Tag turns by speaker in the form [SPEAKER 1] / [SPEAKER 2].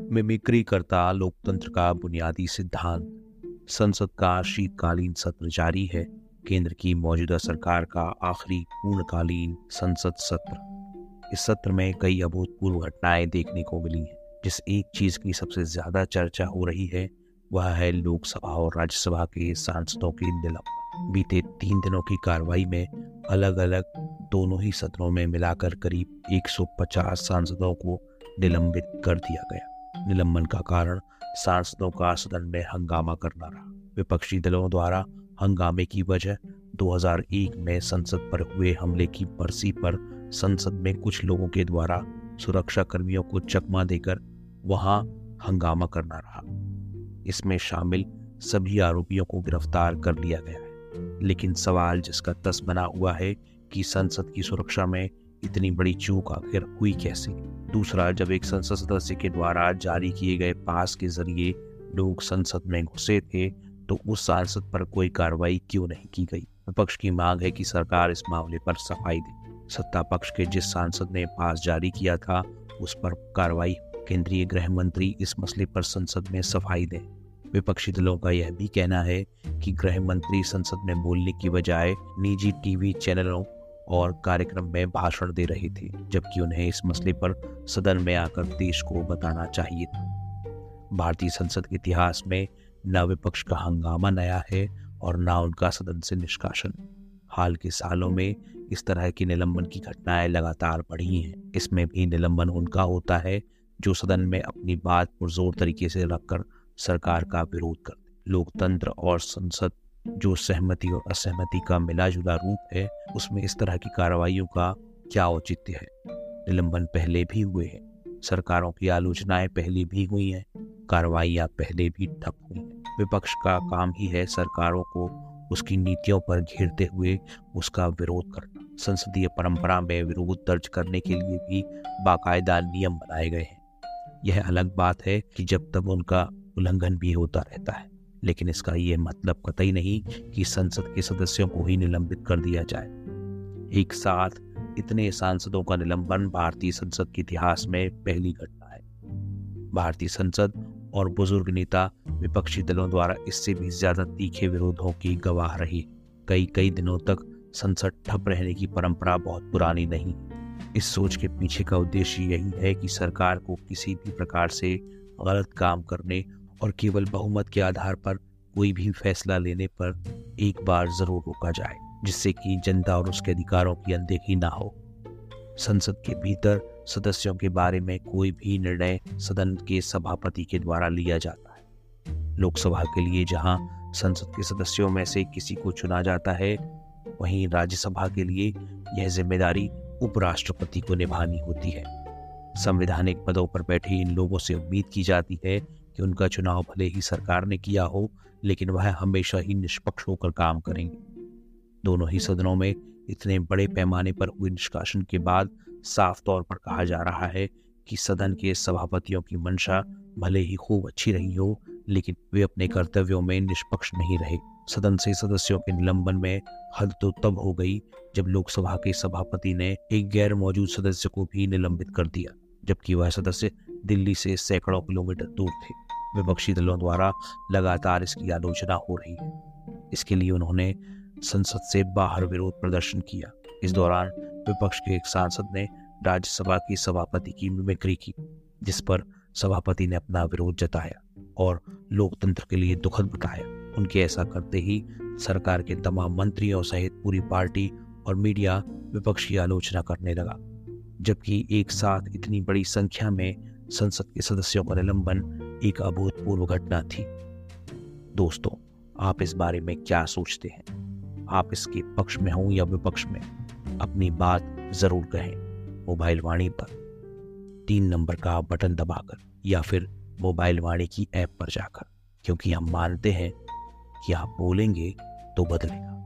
[SPEAKER 1] Mimicry करता लोकतंत्र का बुनियादी सिद्धांत। संसद का शीतकालीन सत्र जारी है। केंद्र की मौजूदा सरकार का आखिरी पूर्णकालीन संसद सत्र। इस सत्र में कई अभूतपूर्व घटनाएं देखने को मिली हैं। जिस एक चीज की सबसे ज्यादा चर्चा हो रही है वह है लोकसभा और राज्यसभा के सांसदों के निलंबन। बीते 3 दिनों की कार्रवाई में अलग अलग दोनों ही सदनों में मिलाकर करीब 150 सांसदों को निलंबित कर दिया गया। निलंबन का कारण सांसदों का सदन में हंगामा करना रहा। विपक्षी दलों द्वारा हंगामे की वजह 2001 में संसद पर हुए हमले की बरसी पर संसद में कुछ लोगों के द्वारा सुरक्षा कर्मियों को चकमा देकर वहां हंगामा करना रहा। इसमें शामिल सभी आरोपियों को गिरफ्तार कर लिया गया है, लेकिन सवाल जिसका तस बना हुआ है कि संसद की सुरक्षा में इतनी बड़ी चूक आखिर हुई कैसे। दूसरा, जब एक संसद सदस्य के द्वारा जारी किए गए पास के जरिए लोग संसद में घुसे थे तो उस सांसद पर कोई कार्रवाई क्यों नहीं की गई। विपक्ष की मांग है कि सरकार इस मामले पर सफाई दे। सत्ता पक्ष के जिस सांसद ने पास जारी किया था उस पर कार्रवाई। केंद्रीय गृह मंत्री इस मसले पर संसद में सफाई दें। विपक्षी दलों का यह भी कहना है कि गृह मंत्री संसद में बोलने की बजाय निजी टीवी चैनलों और कार्यक्रम में भाषण दे रहे थे, जबकि उन्हें इस मसले पर सदन में आकर देश को बताना चाहिए था। भारतीय संसद के इतिहास में न विपक्ष का हंगामा नया है और न उनका सदन से निष्कासन। हाल के सालों में इस तरह की निलंबन की घटनाएं लगातार बढ़ी हैं। इसमें भी निलंबन उनका होता है जो सदन में अपनी बात पुरजोर तरीके से रखकर सरकार का विरोध करते। लोकतंत्र और संसद जो सहमति और असहमति का मिला जुला रूप है, उसमें इस तरह की कार्रवाइयों का क्या औचित्य है। निलंबन पहले भी हुए हैं, सरकारों की आलोचनाएं पहले भी हुई हैं, कार्रवाइयां पहले भी ठप हुई हैं। विपक्ष का काम ही है सरकारों को उसकी नीतियों पर घेरते हुए उसका विरोध करना। संसदीय परंपरा में विरोध दर्ज करने के लिए भी बाकायदा नियम बनाए गए हैं। यह अलग बात है कि जब तक उनका उल्लंघन भी होता रहता है, लेकिन इसका ये मतलब कतई नहीं कि संसद के सदस्यों को ही निलंबित कर दिया जाए। एक साथ इतने सांसदों का निलंबन भारतीय संसद के इतिहास में पहली घटना है। भारतीय संसद और बुजुर्ग नेता विपक्षी दलों द्वारा इससे भी ज्यादा तीखे विरोधों की गवाह रही। कई दिनों तक संसद ठप रहने की परंपरा बहुत पुरानी नहीं। इस सोच के पीछे का उद्देश्य यही है कि सरकार को किसी भी प्रकार से गलत काम करने और केवल बहुमत के आधार पर कोई भी फैसला लेने पर एक बार जरूर रोका जाए, जिससे कि जनता और उसके अधिकारों की अनदेखी ना हो। संसद के भीतर सदस्यों के बारे में कोई भी निर्णय सदन के सभापति के द्वारा लिया जाता है। लोकसभा के लिए जहां संसद के सदस्यों में से किसी को चुना जाता है, वहीं राज्यसभा के लिए यह जिम्मेदारी उपराष्ट्रपति को निभानी होती है। संवैधानिक पदों पर बैठे इन लोगों से उम्मीद की जाती है कि उनका चुनाव भले ही सरकार ने किया हो, लेकिन वह हमेशा ही निष्पक्ष होकर काम करेंगे। दोनों ही सदनों में इतने बड़े पैमाने पर हुए निष्कासन के बाद साफ तौर पर कहा जा रहा है कि सदन के सभापतियों की मंशा भले ही खूब अच्छी रही हो, लेकिन वे अपने कर्तव्यों में निष्पक्ष नहीं रहे। सदन से सदस्यों के निलंबन में हद तो तब हो गई जब लोकसभा के सभापति ने एक गैर मौजूद सदस्य को भी निलंबित कर दिया, जबकि वह सदस्य दिल्ली से सैकड़ों किलोमीटर दूर थे। विपक्षी दलों द्वारा लगातार इसकी आलोचना हो रही है। इसके लिए उन्होंने संसद से बाहर विरोध प्रदर्शन किया। इस दौरान विपक्ष के एक सांसद ने राज्यसभा के सभापति की मिमिक्री की, जिस पर सभापति ने अपना विरोध जताया और लोकतंत्र के लिए दुखद बताया। उनके ऐसा करते ही सरकार के तमाम मंत्रियों सहित पूरी पार्टी और मीडिया विपक्ष की आलोचना करने लगा। जबकि एक साथ इतनी बड़ी संख्या में संसद के सदस्यों का निलंबन एक अभूतपूर्व घटना थी। दोस्तों, आप इस बारे में क्या सोचते हैं? आप इसके पक्ष में हो या विपक्ष में? अपनी बात जरूर कहें। मोबाइल वाणी पर 3 नंबर का बटन दबाकर या फिर मोबाइल वाणी की ऐप पर जाकर, क्योंकि हम मानते हैं कि आप बोलेंगे तो बदलेगा।